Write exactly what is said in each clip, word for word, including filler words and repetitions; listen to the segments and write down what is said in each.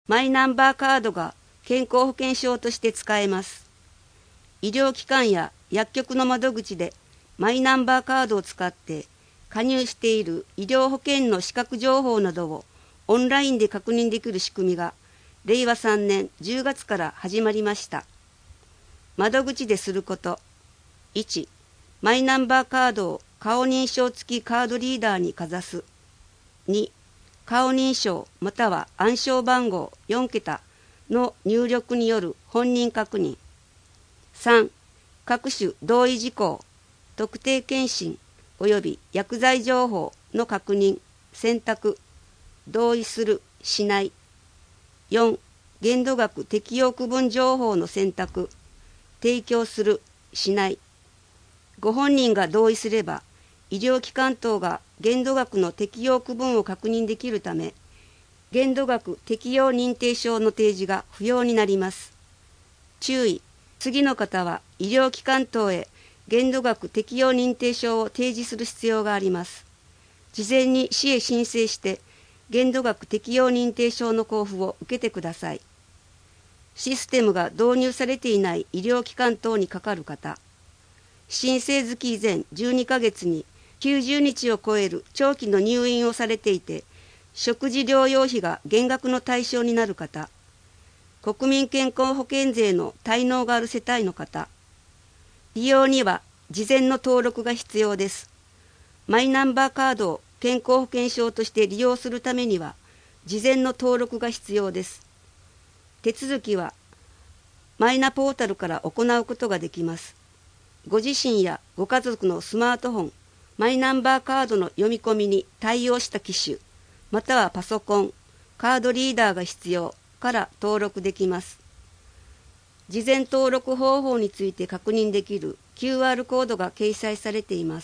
マイナンバーカードが健康保険証として使えます。医療機関や薬局の窓口でマイナンバーカードを使って加入している医療保険の資格情報などをオンラインで確認できる仕組みがれいわさんねんじゅうがつから始まりました。窓口ですること。いち. マイナンバーカードを顔認証付きカードリーダーにかざす。に. 顔認証または暗証番号よんけたの入力による本人確認。さん. 各種同意事項、特定健診及び薬剤情報の確認、選択、同意する、しない。よん. 限度額適用区分情報の選択、提供する、しない。ご本人が同意すれば、医療機関等が限度額の適用区分を確認できるため、限度額適用認定証の提示が不要になります。注意、次の方は医療機関等へ限度額適用認定証を提示する必要があります。事前に市へ申請して限度額適用認定証の交付を受けてください。システムが導入されていない医療機関等にかかる方、申請月以前じゅうにかげつにきゅうじゅうにちを超える長期の入院をされていて、食事療養費が減額の対象になる方、国民健康保険税の滞納がある世帯の方、利用には事前の登録が必要です。マイナンバーカードを健康保険証として利用するためには、事前の登録が必要です。手続きはマイナポータルから行うことができます。ご自身やご家族のスマートフォン、マイナンバーカードの読み込みに対応した機種、またはパソコン、カードリーダーが必要から登録できます。事前登録方法について確認できる キューアール コードが掲載されています。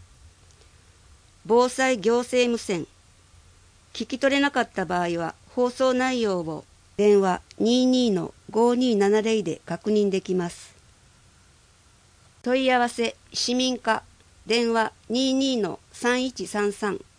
防災行政無線。聞き取れなかった場合は放送内容を電話 にーにーのごーにーななぜろ で確認できます。問い合わせ市民課電話 にーにーのさんいちさんさん